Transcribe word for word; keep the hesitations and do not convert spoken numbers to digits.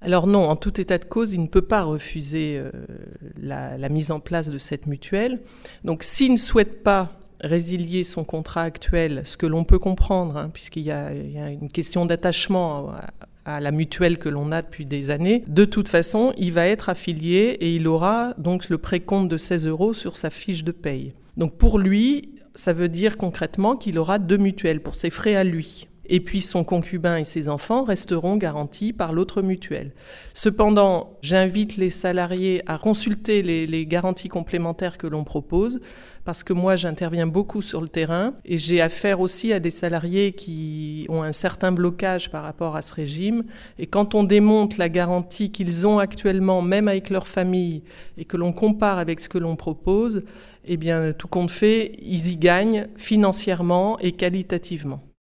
Alors non, en tout état de cause, il ne peut pas refuser euh, la, la mise en place de cette mutuelle. Donc s'il ne souhaite pas résilier son contrat actuel, ce que l'on peut comprendre, hein, puisqu'il y a, il y a une question d'attachement à, à la mutuelle que l'on a depuis des années, de toute façon, il va être affilié et il aura donc le précompte de seize euros sur sa fiche de paye. Donc pour lui, ça veut dire concrètement qu'il aura deux mutuelles pour ses frais à lui. Et puis son concubin et ses enfants resteront garantis par l'autre mutuelle. Cependant, j'invite les salariés à consulter les, les garanties complémentaires que l'on propose, parce que moi j'interviens beaucoup sur le terrain et j'ai affaire aussi à des salariés qui ont un certain blocage par rapport à ce régime. Et quand on démonte la garantie qu'ils ont actuellement, même avec leur famille, et que l'on compare avec ce que l'on propose, eh bien tout compte fait, ils y gagnent financièrement et qualitativement.